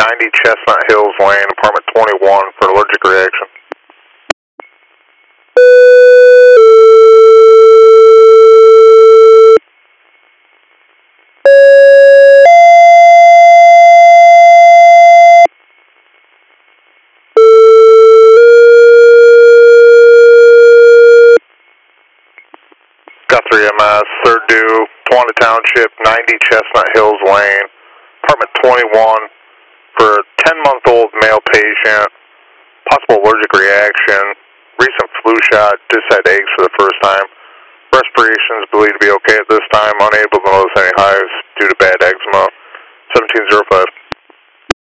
90 Chestnut Hills Lane, apartment 21 for allergic reaction. Guthrie MS, third due, Tawanda Township, 90 Chestnut Hills Lane, apartment 21 for a 10-month-old male patient, possible allergic reaction, recent flu shot, just had eggs for the first time. Respiration is believed to be okay at this time, unable to notice any hives due to bad eczema. 1705